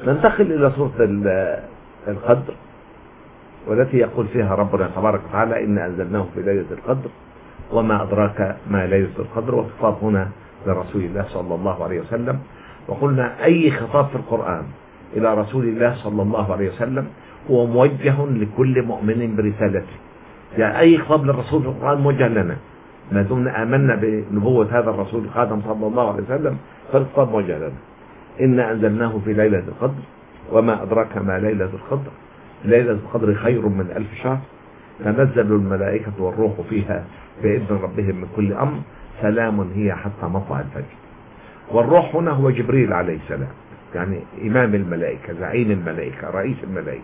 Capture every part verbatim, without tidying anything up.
ننتقل إلى سورة القدر، والتي يقول فيها ربنا تبارك وتعالى إنا أنزلناه في ليلة القدر وما أدراك ما ليلة القدر. والخطاب هنا لرسول الله صلى الله عليه وسلم. وقلنا أي خطاب في القرآن إلى رسول الله صلى الله عليه وسلم هو موجه لكل مؤمن برسالته. يعني أي خطاب للرسول في القرآن موجه لنا، ما دمنا آمنا بنبوة هذا الرسول الخاتم صلى الله عليه وسلم فالخطاب موجه لنا. إنا أنزلناه في ليلة القدر وما أدراك ما ليلة القدر. ليلة القدر خير من ألف شهر، تنزل الملائكة والروح فيها بإذن ربهم من كل أمر، سلام هي حتى مطلع الفجر. والروح هنا هو جبريل عليه السلام، يعني إمام الملائكة، زعيم الملائكة، رئيس الملائكة.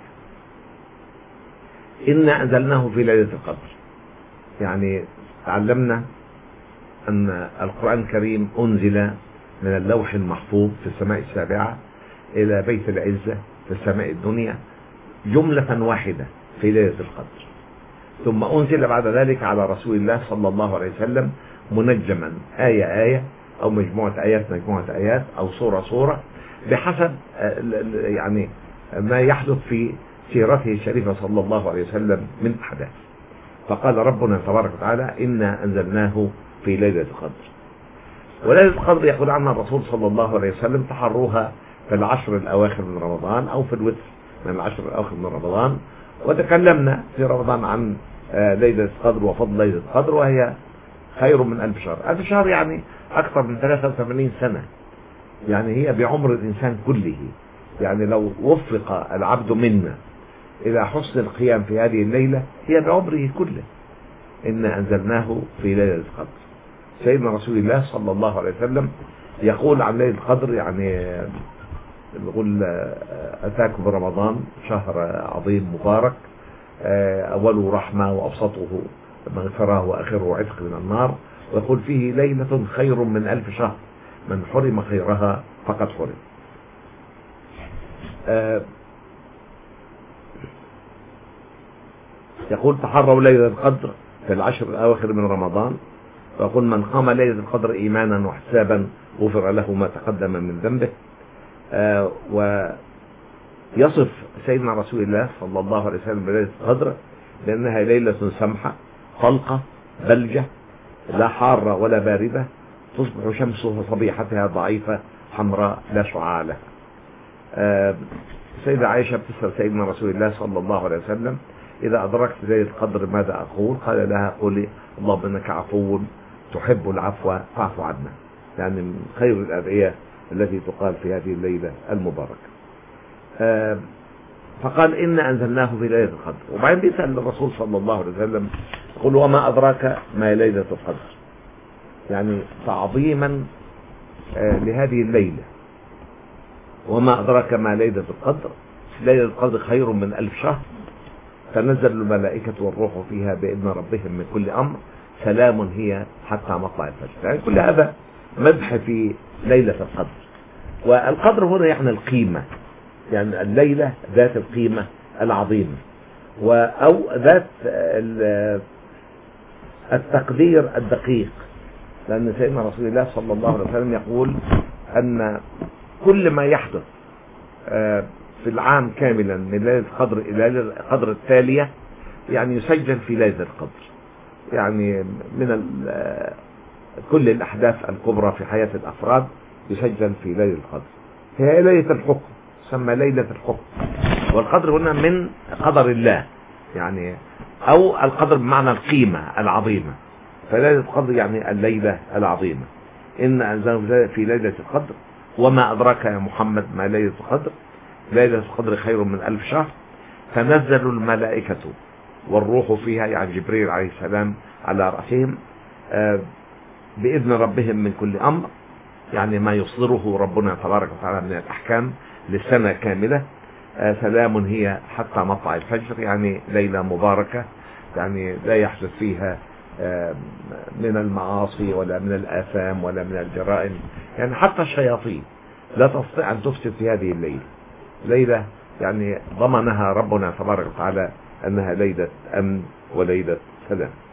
إنا أنزلناه في ليلة القدر، يعني تعلمنا أن القرآن الكريم أنزل من اللوح المحفوظ في السماء السابعة إلى بيت العزة في السماء الدنيا جملة واحدة في ليلة القدر، ثم أنزل بعد ذلك على رسول الله صلى الله عليه وسلم منجما آية آية أو مجموعة آيات مجموعة آيات أو صورة صورة بحسب يعني ما يحدث في سيرته الشريفة صلى الله عليه وسلم من أحداث. فقال ربنا تبارك وتعالى إنا أنزلناه في ليلة القدر. وليلة القدر يقول عنها الرسول صلى الله عليه وسلم تحروها في العشر الأواخر من رمضان أو في الوتر من العشر الأواخر من رمضان. وتكلمنا في رمضان عن ليلة القدر وفضل ليلة القدر، وهي خير من ألف شهر. ألف شهر يعني أكثر من ثلاثة وثمانين سنة، يعني هي بعمر الإنسان كله. يعني لو وفق العبد منا إلى حسن القيام في هذه الليلة هي بعمره كله. إنا أنزلناه في ليلة القدر. سيدنا رسول الله صلى الله عليه وسلم يقول عن ليلة القدر، يعني يقول أتاكم رمضان شهر عظيم مبارك، أوله رحمة وأوسطه مغفرة وآخره عتق من النار، ويقول فيه ليلة خير من ألف شهر، من حرم خيرها فقد حرم. يقول تحروا ليلة القدر في العشر الأواخر من رمضان، ويقول من قام ليلة القدر إيمانا واحتسابا غفر له ما تقدم من ذنبه. آه ويصف سيدنا رسول الله صلى الله عليه وسلم بليلة القدر لأنها ليلة سمحة طلقة بلجة، لا حارة ولا باردة، تصبح شمسها صبيحتها ضعيفة حمراء لا شعاع لها. آه سيدة عائشة بتسأل سيدنا رسول الله صلى الله عليه وسلم إذا أدركت ليلة القدر ماذا أقول؟ قال لها قولي اللهم إنك عفو تحب العفو فاعف عنا، يعني من خير الأدعية التي تقال في هذه الليلة المباركة. آه فقال إنا أنزلناه في ليلة القدر. وبعدين بيسأل الرسول صلى الله عليه وسلم يقول وما أدراك ما ليلة القدر، يعني تعظيما آه لهذه الليلة. وما أدراك ما ليلة القدر، ليلة القدر خير من ألف شهر، تنزل الملائكة والروح فيها بإذن ربهم من كل أمر، سلام هي حتى مطلع الفجر. يعني كل هذا مدح في ليلة القدر. والقدر هنا يعني القيمة، يعني الليلة ذات القيمة العظيمة، أو ذات التقدير الدقيق. لأن سيدنا رسول الله صلى الله عليه وسلم يقول أن كل ما يحدث في العام كاملا من ليلة القدر إلى ليلة القدر التالية يعني يسجل في ليلة القدر. يعني من كل الأحداث الكبرى في حياة الأفراد يسجل في ليلة القدر. هي ليلة الحكم، تسمى ليلة الحكم. والقدر هنا من قدر الله، يعني أو القدر بمعنى القيمة العظيمة. فليلة القدر يعني الليلة العظيمة. إن أنزلناه في ليلة القدر وما أدراك يا محمد ما ليلة القدر. ليلة القدر خير من ألف شهر، تنزل الملائكة والروح فيها، يعني جبريل عليه السلام على رأسهم، بإذن ربهم من كل أمر، يعني ما يصدره ربنا تبارك وتعالى من الأحكام للسنة كاملة. سلام هي حتى مطلع الفجر، يعني ليلة مباركة، يعني لا يحدث فيها من المعاصي ولا من الآثام ولا من الجرائم، يعني حتى الشياطين لا تستطيع أن تفسد في هذه الليلة. ليلة يعني ضمنها ربنا تبارك وتعالى أنها ليلة أمن وليلة سلام.